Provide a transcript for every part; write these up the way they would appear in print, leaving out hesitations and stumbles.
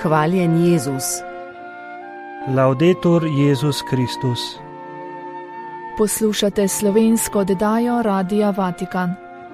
Hvaljen Jezus. Laudetur Jezus Kristus. Poslušate slovensko oddajo Radia Vatikan.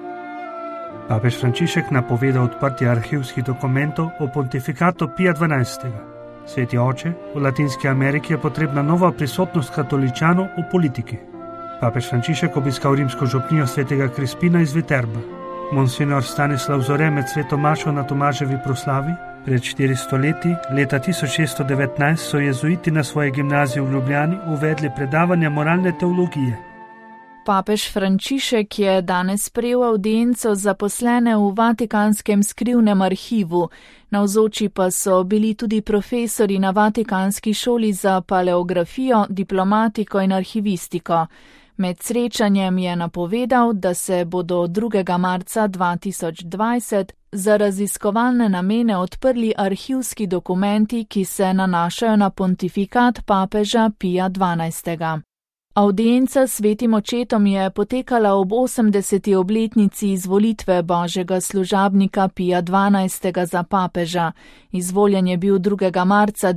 Papež Frančišek napovedal odprtje arhivskih dokumentov o pontifikatu Pija XII. Sveti oče, v Latinski Ameriki je potrebna nova prisotnost katoličanov v politiki. Papež Frančišek obiskal rimsko župnijo svetega Krispina iz Viterba. Monsignor Stanislav Zore med sveto mašo na Tomaževi proslavi. Pred 400 leti, leta 1619, so jezuiti na svoji gimnaziji v Ljubljani uvedli predavanja moralne teologije. Papež Frančišek je danes sprejel avdienco zaposlene v Vatikanskem skrivnem arhivu. Navzoči pa so bili tudi profesori na Vatikanski šoli za paleografijo, diplomatiko in arhivistiko. Med srečanjem je napovedal, da se bodo 2. marca 2020 za raziskovalne namene odprli arhivski dokumenti, ki se nanašajo na pontifikat papeža Pija XII. Avdienca s svetim očetom je potekala ob 80. obletnici izvolitve božjega služabnika Pija XII. Za papeža. Izvoljen je bil 2. marca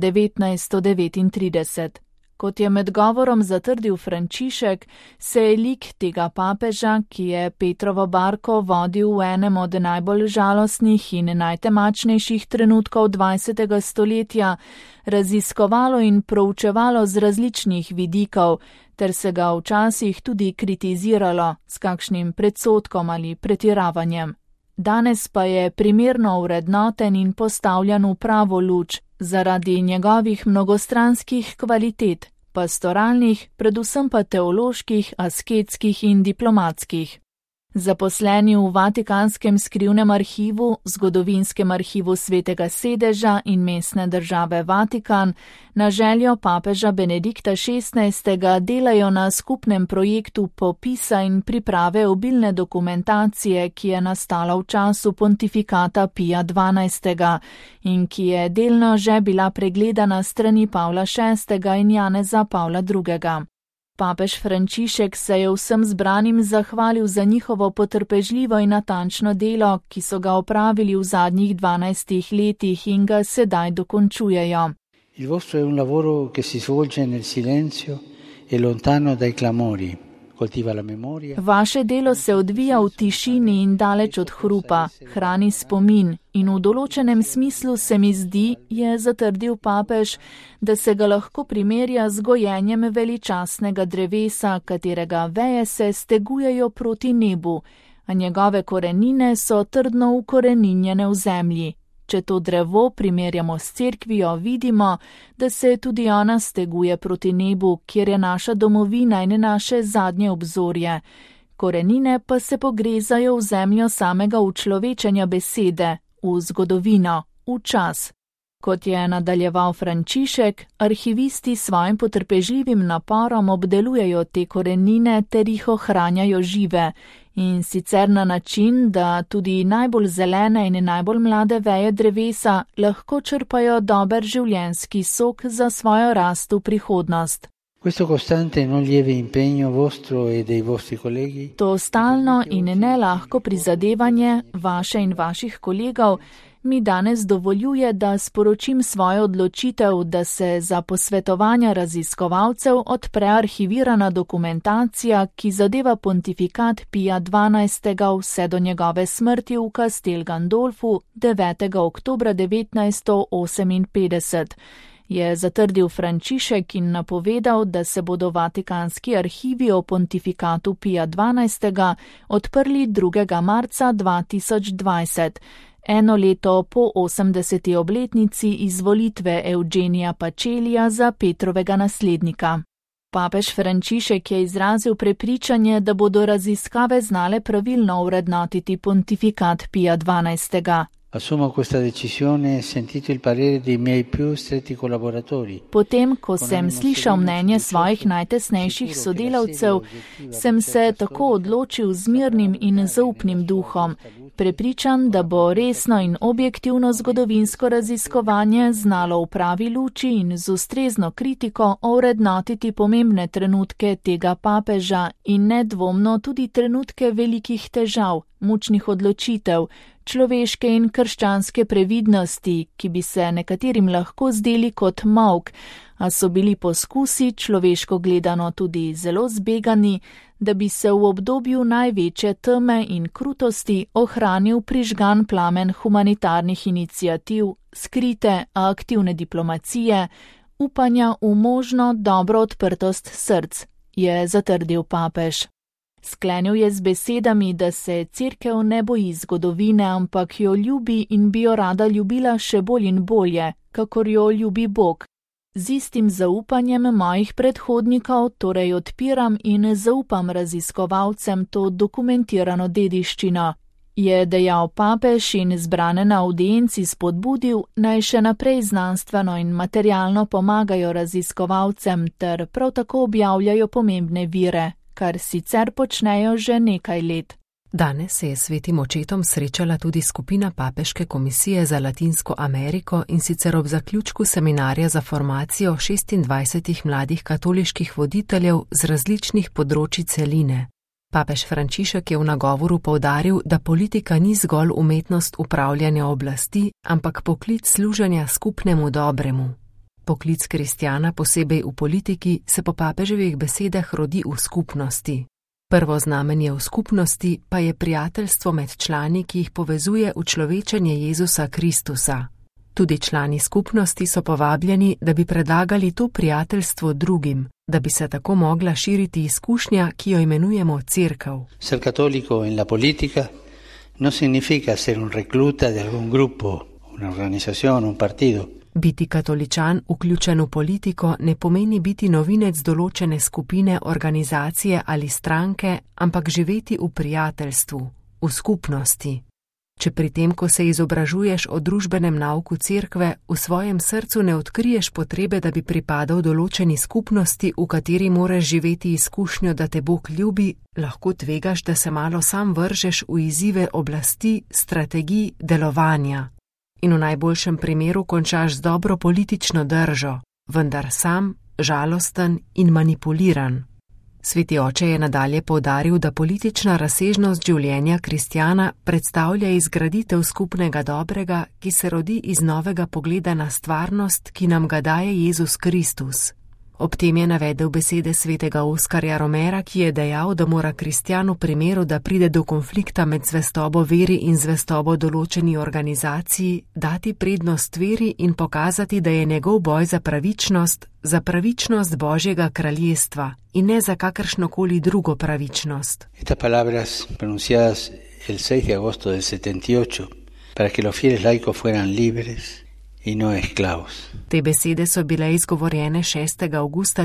1939. Kot je med govorom zatrdil Frančišek, se je lik tega papeža, ki je Petrovo barko vodil v enem od najbolj žalostnih in najtemačnejših trenutkov 20. stoletja, raziskovalo in proučevalo z različnih vidikov, ter se ga včasih tudi kritiziralo s kakšnim predsodkom ali pretiravanjem. Danes pa je primerno vrednoten in postavljan v pravo luč, zaradi njegovih mnogostranskih kvalitet, pastoralnih, predvsem pa teoloških, asketskih in diplomatskih. Zaposleni v Vatikanskem skrivnem arhivu, zgodovinskem arhivu Svetega sedeža in mestne države Vatikan na željo papeža Benedikta XVI. Delajo na skupnem projektu popisa in priprave obilne dokumentacije, ki je nastala v času pontifikata Pija XII. In ki je delno že bila pregledana strani Pavla VI. In Janeza Pavla II. Papež Frančišek se je vsem zbranim zahvalil za njihovo potrpežljivo in natančno delo, ki so ga opravili v zadnjih 12 letih in ga sedaj dokončujejo. Il vostro è un lavoro che si svolge nel silenzio e lontano dai clamori. Vaše delo se odvija v tišini in daleč od hrupa, hrani spomin in v določenem smislu se mi zdi, je zatrdil papež, da se ga lahko primerja z gojenjem veličastnega drevesa, katerega veje se stegujejo proti nebu, a njegove korenine so trdno ukoreninjene v zemlji. Če to drevo primerjamo s cerkvijo, vidimo, da se tudi ona steguje proti nebu, kjer je naša domovina in naše zadnje obzorje. Korenine pa se pogrezajo v zemljo samega učlovečenja besede, v zgodovino, v čas. Kot je nadaljeval Frančišek, arhivisti svojim potrpežljivim naporom obdelujejo te korenine ter jih ohranjajo žive. In sicer na način, da tudi najbolj zelene in najbolj mlade veje drevesa lahko črpajo dober življenjski sok za svojo rast v prihodnost. To stalno in nelahko prizadevanje vaše in vaših kolegov mi danes dovoljuje, da sporočim svojo odločitev, da se za posvetovanja raziskovalcev odpre arhivirana dokumentacija, ki zadeva pontifikat Pija XII. Vse do njegove smrti v Castel Gandolfu 9. oktobra 1958. Je zatrdil Frančišek in napovedal, da se bodo Vatikanski arhivi o pontifikatu Pija XII. Odprli 2. marca 2020. Eno leto po 80. obletnici izvolitve Eugenija Pacelija za Petrovega naslednika. Papež Frančišek je izrazil prepričanje, da bodo raziskave znale pravilno vrednotiti pontifikat Pija XII. Assumo questa decisione sentito il parere dei miei più stretti collaboratori. Potem, ko sem slišal mnenje svojih najtesnejših sodelavcev, sem se tako odločil z mirnim in zaupnim duhom, prepričan, da bo resno in objektivno zgodovinsko raziskovanje znalo v pravi luči in z ustrezno kritiko ovrednotiti pomembne trenutke tega papeža in nedvomno tudi trenutke velikih težav, mučnih odločitev, človeške in krščanske previdnosti, ki bi se nekaterim lahko zdeli kot molk, a so bili poskusi človeško gledano tudi zelo zbegani, da bi se v obdobju največje teme in krutosti ohranil prižgan plamen humanitarnih iniciativ, skrite, a aktivne diplomacije, upanja v možno dobro odprtost src, je zatrdil papež. Sklenil je z besedami, da se cerkev ne boji zgodovine, ampak jo ljubi in bi jo rada ljubila še bolj in bolje, kakor jo ljubi Bog. Z istim zaupanjem mojih predhodnikov torej odpiram in zaupam raziskovalcem to dokumentirano dediščino, je dejal papež in zbrane na audienci spodbudil, naj še naprej znanstveno in materialno pomagajo raziskovalcem ter prav tako objavljajo pomembne vire, kar sicer počnejo že nekaj let. Danes se je s svetim očetom srečala tudi skupina Papeške komisije za Latinsko Ameriko, in sicer ob zaključku seminarja za formacijo 26 mladih katoliških voditeljev z različnih področij celine. Papež Frančišek je v nagovoru poudaril, da politika ni zgolj umetnost upravljanja oblasti, ampak poklic služenja skupnemu dobremu. Poklic kristjana, posebej v politiki, se po papeževih besedah rodi v skupnosti. Prvo znamenje v skupnosti pa je prijateljstvo med člani, ki jih povezuje učlovečenje Jezusa Kristusa. Tudi člani skupnosti so povabljeni, da bi predlagali to prijateljstvo drugim, da bi se tako mogla širiti izkušnja, ki jo imenujemo cerkev. Ser católico en la política no significa ser un recluta de algún grupo, una organización, un partido. Biti katoličan, vključen v politiko, ne pomeni biti novinec določene skupine, organizacije ali stranke, ampak živeti v prijateljstvu, v skupnosti. Če pri tem, ko se izobražuješ o družbenem nauku cerkve, v svojem srcu ne odkriješ potrebe, da bi pripadal določeni skupnosti, v kateri moraš živeti izkušnjo, da te Bog ljubi, lahko tvegaš, da se malo sam vržeš v izzive oblasti, strategij, delovanja. In v najboljšem primeru končaš z dobro politično držo, vendar sam, žalosten in manipuliran. Sveti oče je nadalje poudaril, da politična razsežnost življenja kristjana predstavlja izgraditev skupnega dobrega, ki se rodi iz novega pogleda na stvarnost, ki nam ga daje Jezus Kristus. Ob tem je navedel besede svetega Oskarja Romera, ki je dejal, da mora kristjan v primeru, da pride do konflikta med zvestobo veri in zvestobo določeni organizaciji, dati prednost veri in pokazati, da je njegov boj za pravičnost Božjega kraljestva in ne za kakršnokoli drugo pravičnost. Estas palabras pronunciadas el 6 de agosto del 78 para que los fieles laicos fueran libres y no esclavos. Te besede so bile izgovorjene 6. avgusta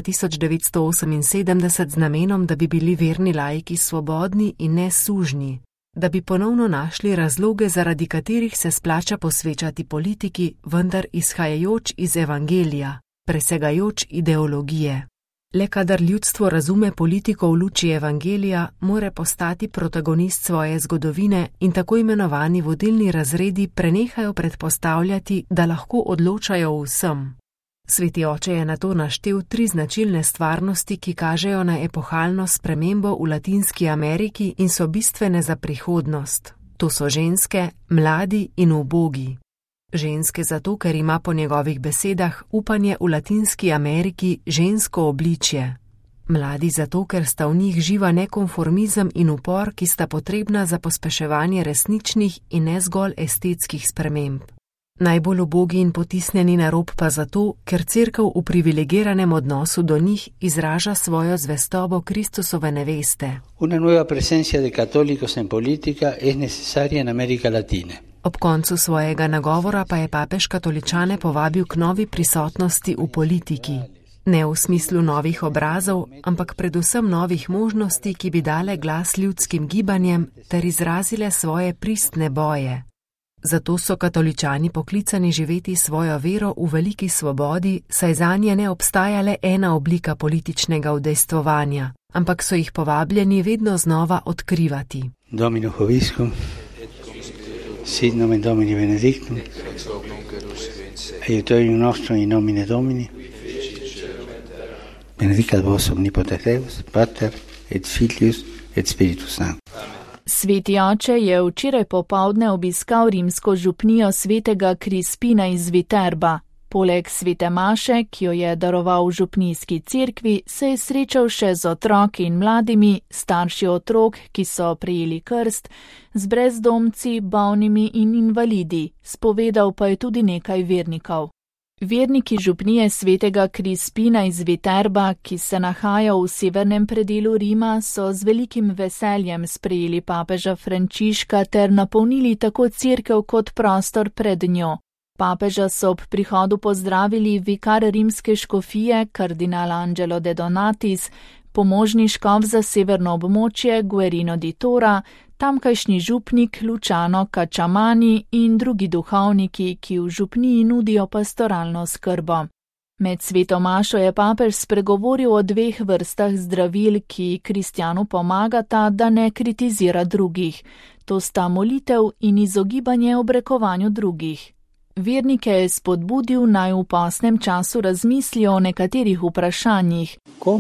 1978 z namenom, da bi bili verni laiki svobodni in ne sužnji, da bi ponovno našli razloge, zaradi katerih se splača posvečati politiki, vendar izhajajoč iz evangelija, presegajoč ideologije. Le kadar ljudstvo razume politiko v luči evangelija, more postati protagonist svoje zgodovine in tako imenovani vodilni razredi prenehajo predpostavljati, da lahko odločajo o vsem. Sveti oče je nato naštel 3 značilne stvarnosti, ki kažejo na epohalno spremembo v Latinski Ameriki in so bistvene za prihodnost. To so ženske, mladi in ubogi. Ženske zato, ker ima po njegovih besedah upanje v Latinski Ameriki žensko obličje. Mladi zato, ker sta v njih živa nekonformizem in upor, ki sta potrebna za pospeševanje resničnih in ne zgolj estetskih sprememb. Najbolj ubogi in potisnjeni na rob pa zato, ker cerkev v privilegiranem odnosu do njih izraža svojo zvestobo Kristusove neveste. Una nueva presencia de católicos en política es necesaria en América Latina. Ob koncu svojega nagovora pa je papež katoličane povabil k novi prisotnosti v politiki. Ne v smislu novih obrazov, ampak predvsem novih možnosti, ki bi dale glas ljudskim gibanjem ter izrazile svoje pristne boje. Zato so katoličani poklicani živeti svojo vero v veliki svobodi, saj zanje ne obstaja le ena oblika političnega udejstvovanja, ampak so jih povabljeni vedno znova odkrivati. Domino Hoviscum, sit nomen Domini benedictum, aiutorium nostrum in nomine Domini, benedicat vos omnipotens Deus, Pater et Filius et Spiritus Sanctus. Sveti oče je včeraj popoldne obiskal rimsko župnijo svetega Krispina iz Viterba. Poleg svete maše, ki jo je daroval v župnijski cerkvi, se je srečal še z otroki in mladimi, starši otrok, ki so prejeli krst, z brezdomci, bolnimi in invalidi, spovedal pa je tudi nekaj vernikov. Verniki župnije svetega Krispina iz Viterba, ki se nahaja v severnem predelu Rima, so z velikim veseljem sprejeli papeža Frančiška ter napolnili tako cerkev kot prostor pred njo. Papeža so ob prihodu pozdravili vikar rimske škofije, kardinal Angelo de Donatis, pomožni škof za severno območje Guerino di Tora, tamkajšnji župnik Luciano Cacciamani in drugi duhovniki, ki v župniji nudijo pastoralno skrbo. Med sveto mašo je papež spregovoril o 2 vrstah zdravil, ki kristjanu pomagata, da ne kritizira drugih. To sta molitev in izogibanje obrekovanju drugih. Vernike je spodbudil, naj v postnem času razmislijo o nekaterih vprašanjih.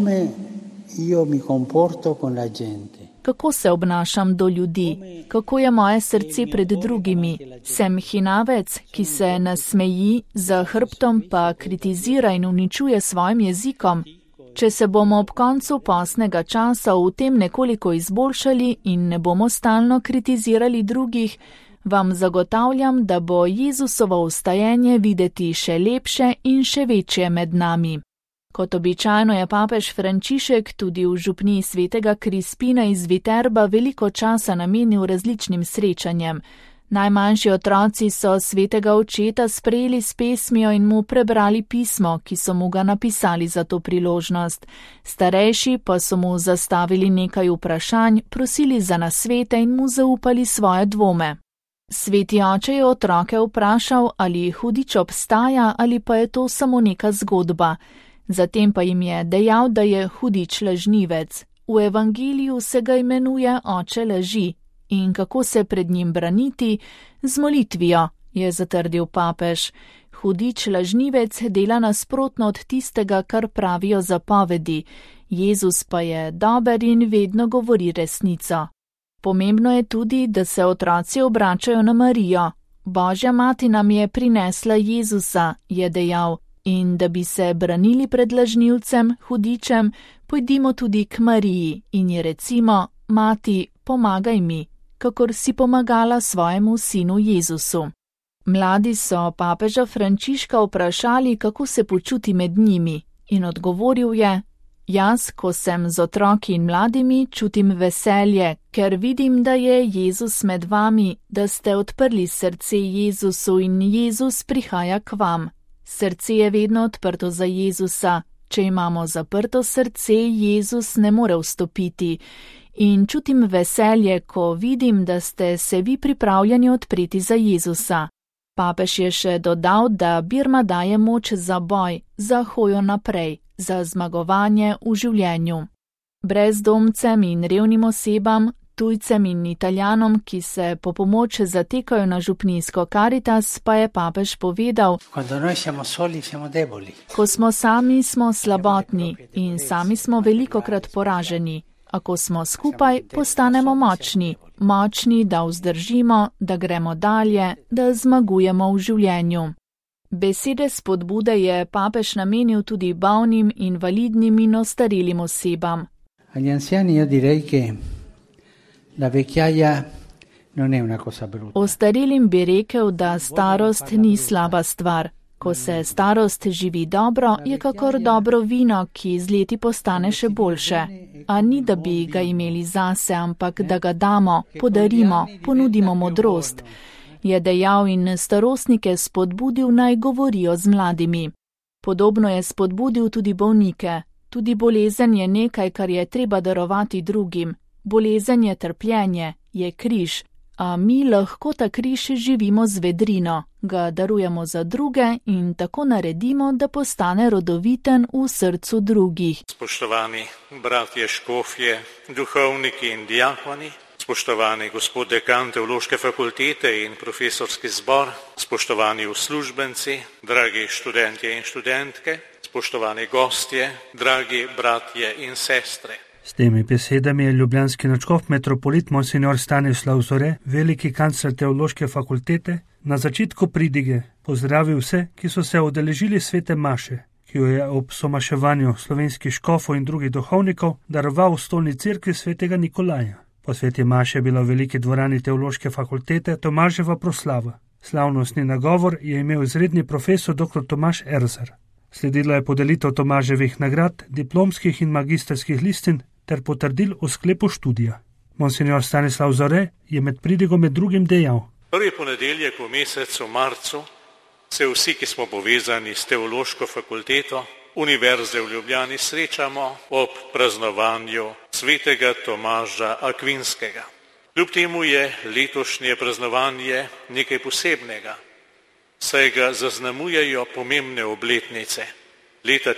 Kako se obnašam do ljudi? Kako je moje srce pred drugimi? Sem hinavec, ki se nasmeji, za hrbtom pa kritizira in uničuje svojim jezikom? Če se bomo ob koncu postnega časa v tem nekoliko izboljšali in ne bomo stalno kritizirali drugih, vam zagotavljam, da bo Jezusovo vstajenje videti še lepše in še večje med nami. Kot običajno je papež Frančišek tudi v župniji svetega Krispina iz Viterba veliko časa namenil različnim srečanjem. Najmanjši otroci so svetega očeta sprejeli s pesmijo in mu prebrali pismo, ki so mu ga napisali za to priložnost. Starejši pa so mu zastavili nekaj vprašanj, prosili za nasvete in mu zaupali svoje dvome. Sveti oče je otroke vprašal, ali hudič obstaja ali pa je to samo neka zgodba. Zatem pa jim je dejal, da je hudič lažnivec. V evangeliju se ga imenuje oče laži. In kako se pred njim braniti? Z molitvijo, je zatrdil papež. Hudič lažnivec dela nasprotno od tistega, kar pravijo zapovedi. Jezus pa je dober in vedno govori resnico. Pomembno je tudi, da se otroci obračajo na Marijo. Božja mati nam je prinesla Jezusa, je dejal, in da bi se branili pred lažnivcem, hudičem, pojdimo tudi k Mariji in ji recimo, mati, pomagaj mi, kakor si pomagala svojemu sinu Jezusu. Mladi so papeža Frančiška vprašali, kako se počuti med njimi, in odgovoril je: Jaz, ko sem z otroki in mladimi, čutim veselje, ker vidim, da je Jezus med vami, da ste odprli srce Jezusu in Jezus prihaja k vam. Srce je vedno odprto za Jezusa. Če imamo zaprto srce, Jezus ne more vstopiti. In čutim veselje, ko vidim, da ste se vi pripravljeni odpreti za Jezusa. Papež je še dodal, da Birma daje moč za boj, za hojo naprej, za zmagovanje v življenju. Brezdomcem in revnim osebam, tujcem in Italijanom, ki se po pomoč zatekajo na župnijsko Karitas, pa je papež povedal: Ko smo sami, smo slabotni in sami smo velikokrat poraženi, a ko smo skupaj, postanemo močni. Močni, da vzdržimo, da gremo dalje, da zmagujemo v življenju. Besede spodbude je papež namenil tudi bolnim, invalidnim in ostarelim osebam. Ostarelim bi rekel, da starost ni slaba stvar. Ko se starost živi dobro, je kakor dobro vino, ki z leti postane še boljše. A ni, da bi ga imeli zase, ampak da ga damo, podarimo, ponudimo modrost, je dejal in starostnike spodbudil, naj govorijo z mladimi. Podobno je spodbudil tudi bolnike. Tudi bolezen je nekaj, kar je treba darovati drugim. Bolezen je trpljenje, je križ, a mi lahko ta križ živimo z vedrino, ga darujemo za druge in tako naredimo, da postane rodoviten v srcu drugih. Spoštovani bratje škofje, duhovniki in diakoni, spoštovani gospod dekan Teološke fakultete in profesorski zbor, spoštovani uslužbenci, dragi študentje in študentke, spoštovani gostje, dragi bratje in sestre. S temi besedami je ljubljanski nadškof metropolit monsignor Stanislav Zore, veliki kancler teološke fakultete, na začetku pridige pozdravil vse, ki so se udeležili svete maše, ki jo je ob somaševanju slovenskih škofov in drugih duhovnikov daroval v stolni cerkvi svetega Nikolaja. Po sveti maši je bila v veliki dvorani teološke fakultete Tomaževa proslava. Slavnostni nagovor je imel izredni profesor dr. Tomaž Erzar. Sledila je podelitev Tomaževih nagrad, diplomskih in magistrskih listin ter potrdil o sklepu študija. Monsignor Stanislav Zore je med pridigo med drugim dejal: Prvi ponedeljek v mesecu marcu se vsi, ki smo povezani s teološko fakulteto Univerze v Ljubljani, srečamo ob praznovanju svetega Tomaža Akvinskega. Kljub temu je letošnje praznovanje nekaj posebnega, saj ga zaznamujejo pomembne obletnice. Leta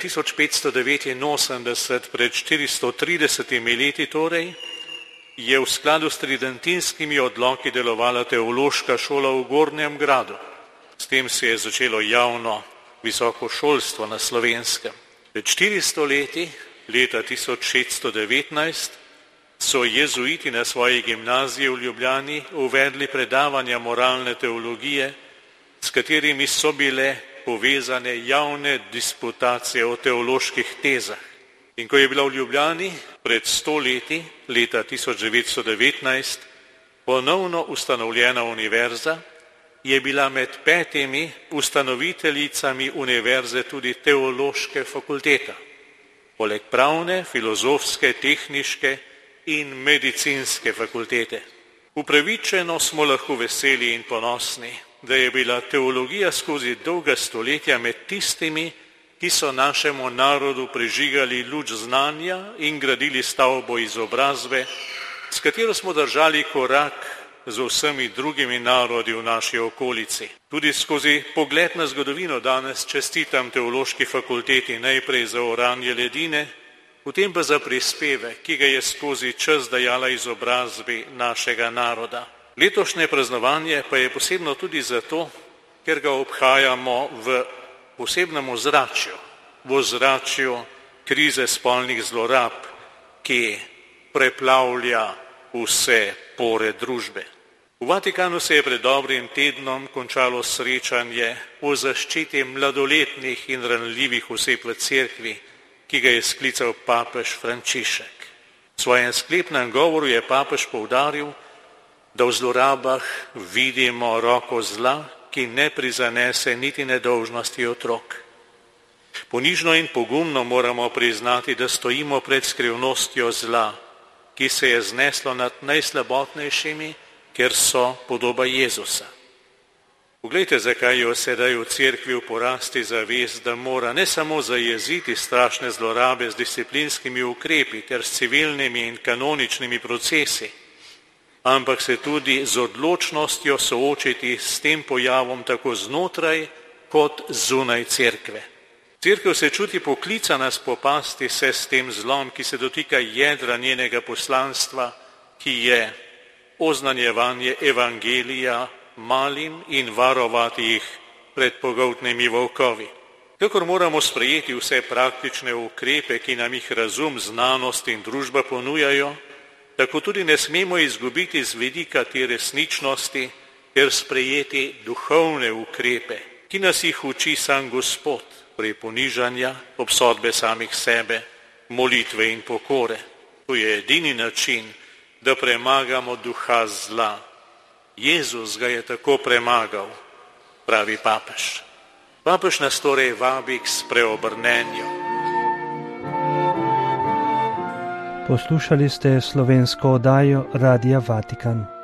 1589, pred 430 leti torej, je v skladu s tridentinskimi odloki delovala teološka šola v Gornjem Gradu. S tem se je začelo javno visoko šolstvo na Slovenskem. Pred 400 leti, leta 1619, so jezuiti na svoji gimnaziji v Ljubljani uvedli predavanja moralne teologije, s katerimi so bile povezane javne disputacije o teoloških tezah. In ko je bila v Ljubljani pred 100 leti, leta 1919, ponovno ustanovljena univerza, je bila med 5 ustanoviteljicami univerze tudi teološke fakulteta, poleg pravne, filozofske, tehniške in medicinske fakultete. Upravičeno smo lahko veseli in ponosni, da je bila teologija skozi dolga stoletja med tistimi, ki so našemu narodu prižigali luč znanja in gradili stavbo izobrazbe, s katero smo držali korak z vsemi drugimi narodi v naši okolici. Tudi skozi pogled na zgodovino danes čestitam teološki fakulteti najprej za oranje ledine, potem pa za prispevek, ki ga je skozi čas dajala izobrazbi našega naroda. Letošnje praznovanje pa je posebno tudi zato, ker ga obhajamo v posebnem ozračju, v ozračju krize spolnih zlorab, ki preplavlja vse pore družbe. V Vatikanu se je pred dobrim tednom končalo srečanje o zaščiti mladoletnih in ranljivih oseb v cerkvi, ki ga je sklical papež Frančišek. V svojem sklepnem govoru je papež poudaril, da v zlorabah vidimo roko zla, ki ne prizanese niti nedolžnosti otrok. Ponižno in pogumno moramo priznati, da stojimo pred skrivnostjo zla, ki se je zneslo nad najslabotnejšimi, ker so podoba Jezusa. Poglejte, zakaj jo sedaj v cerkvi v porasti zavest, da mora ne samo zajeziti strašne zlorabe z disciplinskimi ukrepi ter s civilnimi in kanoničnimi procesi, ampak se tudi z odločnostjo soočiti s tem pojavom tako znotraj kot zunaj cerkve. Cerkev se čuti poklicana spopasti se s tem zlom, ki se dotika jedra njenega poslanstva, ki je oznanjevanje evangelija malim in varovati jih pred pogoltnimi volkovi. Kakor moramo sprejeti vse praktične ukrepe, ki nam jih razum, znanost in družba ponujajo, tako tudi ne smemo izgubiti z vidika te resničnosti ter sprejeti duhovne ukrepe, ki nas jih uči sam Gospod, prej ponižanja, obsodbe samih sebe, molitve in pokore. To je edini način, da premagamo duha zla. Jezus ga je tako premagal, pravi papež. Papež nas torej vabi k spreobrnenju. Poslušali ste slovensko oddajo Radia Vatikan.